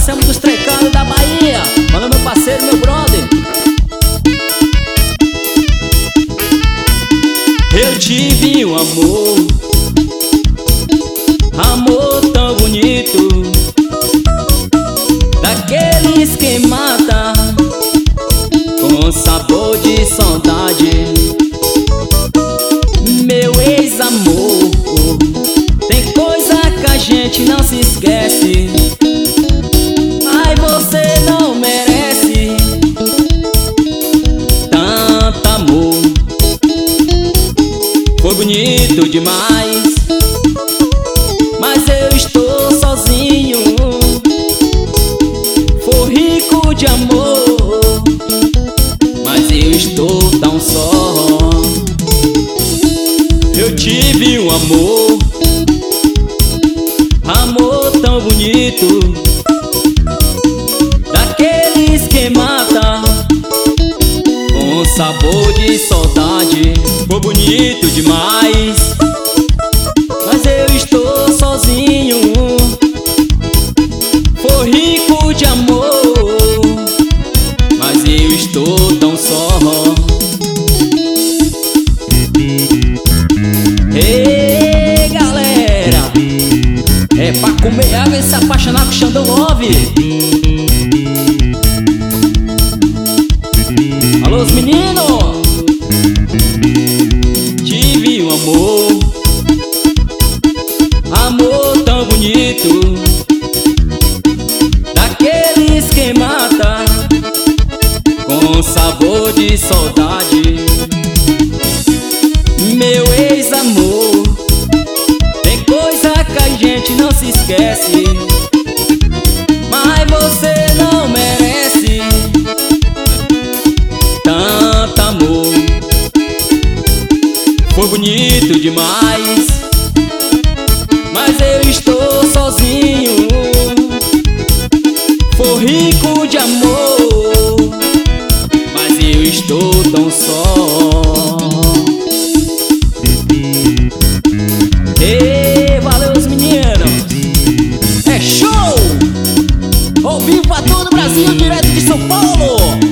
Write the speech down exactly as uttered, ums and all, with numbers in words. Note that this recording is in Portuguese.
Anselmo dos Trecados da Bahia. Manda meu parceiro, meu brother. Eu tive um amor, amor tão bonito, daqueles que mata com sabor de saudade. Meu ex-amor, tem coisa que a gente não se esquece. Ai, você não merece tanto amor. Foi bonito demais, mas eu estou sozinho. Foi rico de amor, mas eu estou tão só. Eu tive um amor, amor tão bonito, daqueles que mata com sabor de saudade. Foi bonito demais, mas eu estou sozinho. Foi rico de amor, mas eu estou tão só. Ei, galera, é pra comer água e se apaixonar com Xandão Love. Alô, os meninos. Tive um amor, amor tão bonito, daqueles que mata com sabor de saudade. Meu ex-amor, tem coisa que a gente não se esquece. Mas você não merece tanto amor. Foi bonito demais, mas eu estou sozinho. Foi rico de amor, mas eu estou tão só. Ei, valeu os meninos. É show! Ao vivo pra todo o Brasil, direto de São Paulo.